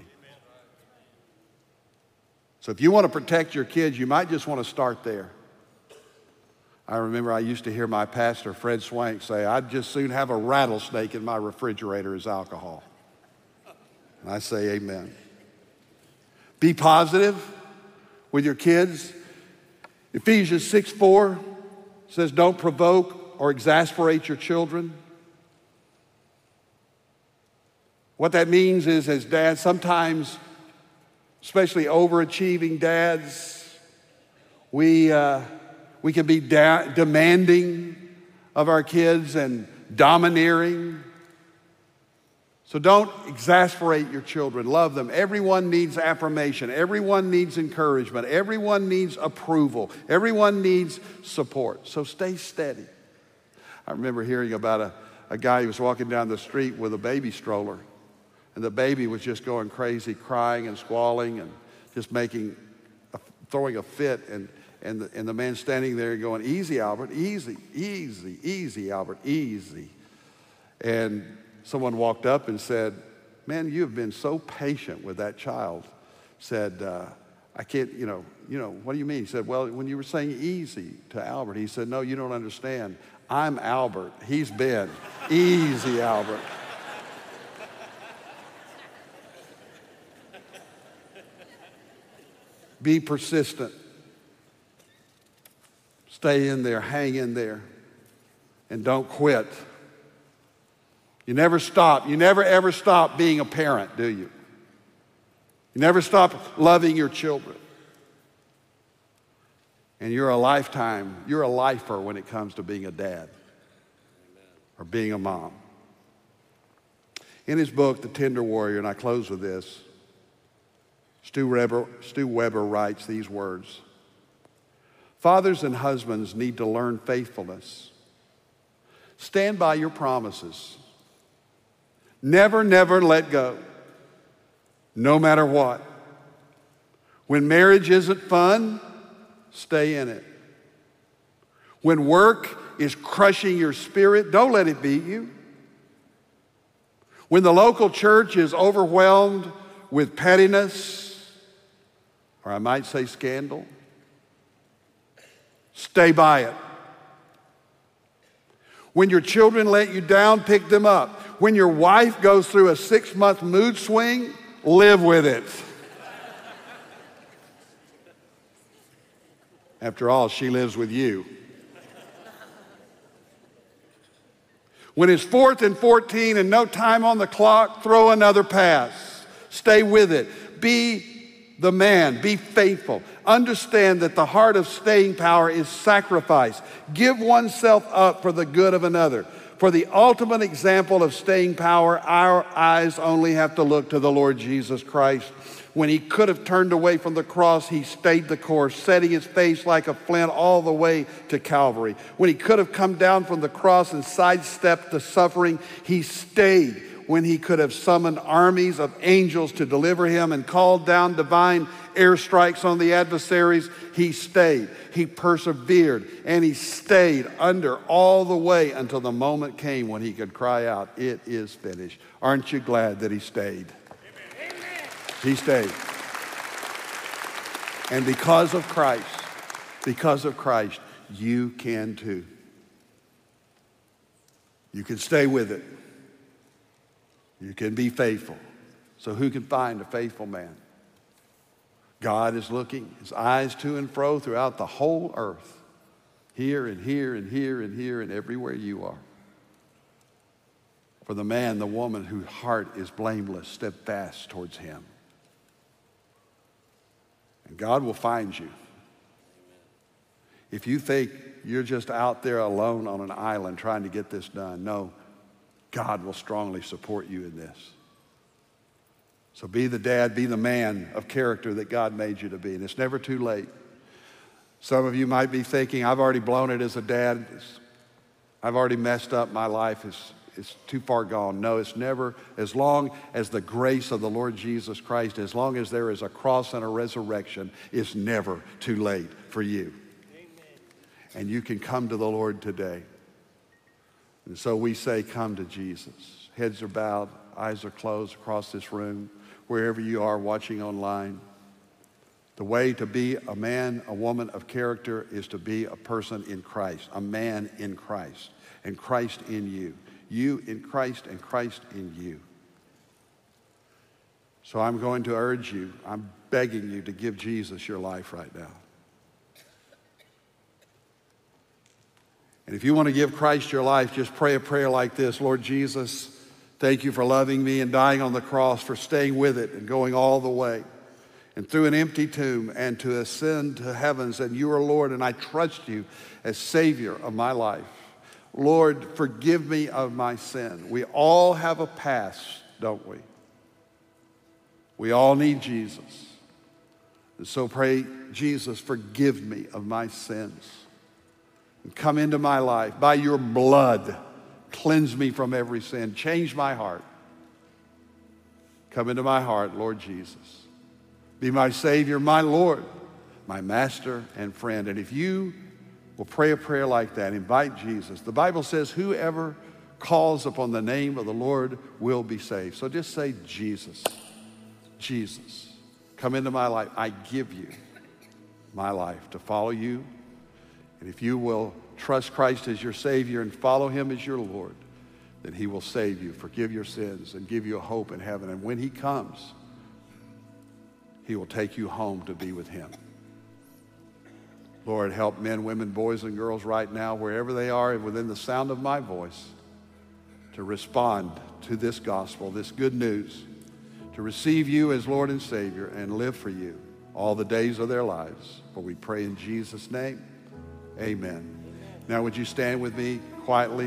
So if you want to protect your kids, you might just want to start there. I remember I used to hear my pastor, Fred Swank, say, I'd just soon have a rattlesnake in my refrigerator as alcohol. And I say amen. Be positive with your kids. Ephesians six four says, don't provoke or exasperate your children. What that means is, as dads, sometimes, especially overachieving dads, we, uh, we can be da- demanding of our kids and domineering. So don't exasperate your children. Love them. Everyone needs affirmation. Everyone needs encouragement. Everyone needs approval. Everyone needs support. So stay steady. I remember hearing about a, a guy who was walking down the street with a baby stroller, and the baby was just going crazy, crying and squalling and just making, a, throwing a fit. And, and, the, and the man standing there going, easy, Albert, easy, easy, easy, Albert, easy. And someone walked up and said, man, you have been so patient with that child. Said, uh, I can't, you know, you know, what do you mean? He said, well, when you were saying easy to Albert, he said, no, you don't understand. I'm Albert. He's Ben. Easy, Albert. Be persistent. Stay in there, hang in there, and don't quit. You never stop. You never ever stop being a parent, do you? You never stop loving your children. And you're a lifetime, you're a lifer when it comes to being a dad or being a mom. In his book, The Tender Warrior, and I close with this, Stu Weber, Stu Weber writes these words: fathers and husbands need to learn faithfulness. Stand by your promises. Never, never let go, no matter what. When marriage isn't fun, stay in it. When work is crushing your spirit, don't let it beat you. When the local church is overwhelmed with pettiness, or I might say scandal, stay by it. When your children let you down, pick them up. When your wife goes through a six-month mood swing, live with it. After all, she lives with you. When it's fourth and fourteen and no time on the clock, throw another pass. Stay with it. Be the man. Be faithful. Understand that the heart of staying power is sacrifice. Give oneself up for the good of another. For the ultimate example of staying power, our eyes only have to look to the Lord Jesus Christ. When he could have turned away from the cross, he stayed the course, setting his face like a flint all the way to Calvary. When he could have come down from the cross and sidestepped the suffering, he stayed when he could have summoned armies of angels to deliver him and called down divine airstrikes on the adversaries, he stayed. He persevered, and he stayed under all the way until the moment came when he could cry out, "It is finished." Aren't you glad that he stayed? Amen. He stayed. And because of Christ, because of Christ, you can too. You can stay with it. You can be faithful. So who can find a faithful man? God is looking, his eyes to and fro throughout the whole earth, here and here and here and here and everywhere you are. For the man, the woman whose heart is blameless, steadfast towards him. And God will find you. If you think you're just out there alone on an island trying to get this done, no, God will strongly support you in this. So be the dad, be the man of character that God made you to be. And it's never too late. Some of you might be thinking, I've already blown it as a dad. It's, I've already messed up. My life is it's too far gone. No, it's never. As long as the grace of the Lord Jesus Christ, as long as there is a cross and a resurrection, it's never too late for you. Amen. And you can come to the Lord today. And so we say, come to Jesus. Heads are bowed, eyes are closed across this room, wherever you are watching online. The way to be a man, a woman of character is to be a person in Christ, a man in Christ, and Christ in you. You in Christ and Christ in you. So I'm going to urge you, I'm begging you to give Jesus your life right now. And if you want to give Christ your life, just pray a prayer like this. Lord Jesus, thank you for loving me and dying on the cross, for staying with it and going all the way. And through an empty tomb and to ascend to heavens, and you are Lord, and I trust you as Savior of my life. Lord, forgive me of my sin. We all have a past, don't we? We all need Jesus. And so pray, Jesus, forgive me of my sins. And come into my life. By your blood, cleanse me from every sin. Change my heart. Come into my heart, Lord Jesus. Be my Savior, my Lord, my Master and friend. And if you will pray a prayer like that, invite Jesus. The Bible says whoever calls upon the name of the Lord will be saved. So just say, Jesus, Jesus, come into my life. I give you my life to follow you. And if you will trust Christ as your Savior and follow him as your Lord, then he will save you, forgive your sins, and give you a hope in heaven. And when he comes, he will take you home to be with him. Lord, help men, women, boys, and girls right now, wherever they are and within the sound of my voice, to respond to this gospel, this good news, to receive you as Lord and Savior and live for you all the days of their lives. For we pray in Jesus' name, amen. Now would you stand with me quietly?